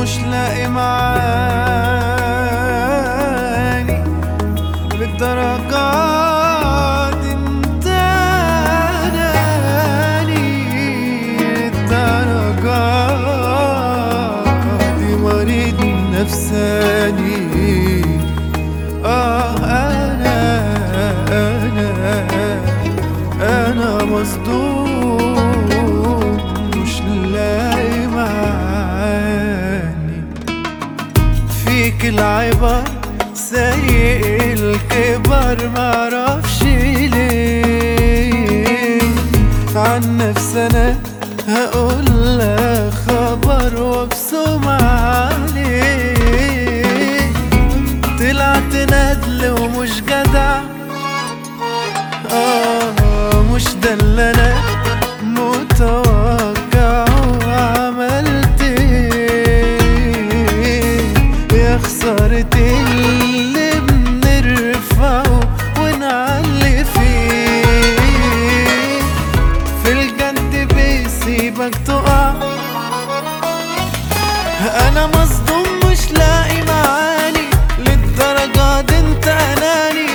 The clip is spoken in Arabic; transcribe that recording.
مش لاقي معاني للدرجات دي. انت اناني للدرجات دي، مريض نفساني. انا مصدوم مش لاقي معاني. فيك العبر سيء الكبر، معرفش ليه. عن نفسي انا هقول لك خبر وابصم عليه. طلعت ندل ومش جدع، مش ده اللي انا متوقع. وعملت ايه يا خسارة اللي بنرفعه ونعلي فيه؟ في الجد بيسيبك تقع. انا مصدوم مش لاقي معاني للدرجة دي. انت اناني